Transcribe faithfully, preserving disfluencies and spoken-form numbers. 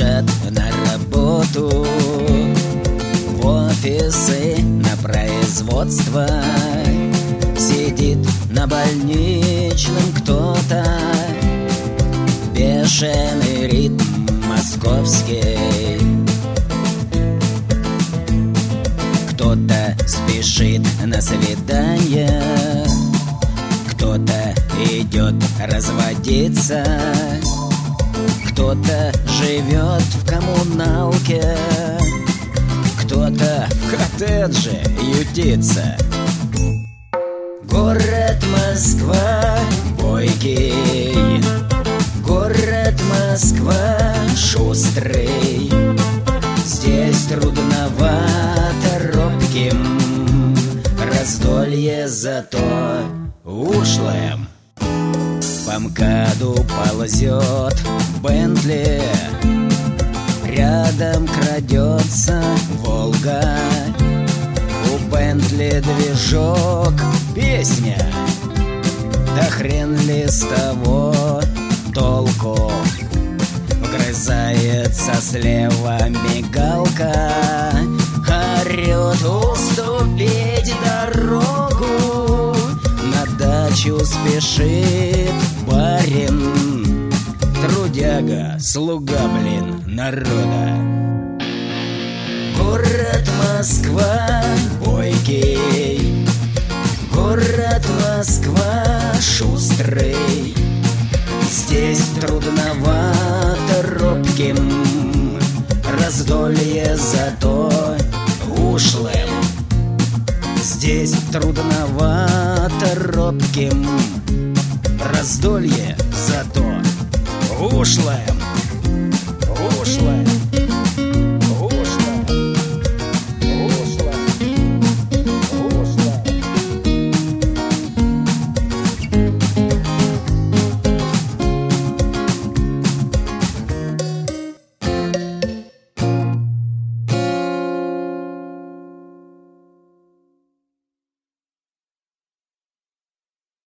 спешат на работу, в офисы, на производство. Сидит на больничном кто-то, бешеный ритм московский. Кто-то спешит на свидание, кто-то идет разводиться, кто-то живет в коммуналке, кто-то в коттедже ютится. Город Москва бойкий, город Москва шустрый. Здесь трудновато робким, раздолье зато ушлым. По МКАДу ползет Бентли, рядом крадется Волга. У Бентли движок, песня, да хрен ли с того толку. Вгрызается слева мигалка, орёт уступить дорогу. На дачу спешит барин, трудяга, слуга, блин, народа. Город Москва бойкий, город Москва шустрый. Здесь трудновато робким, раздолье зато ушлым. Здесь трудновато робким, раздолье зато ушлым, ушлым.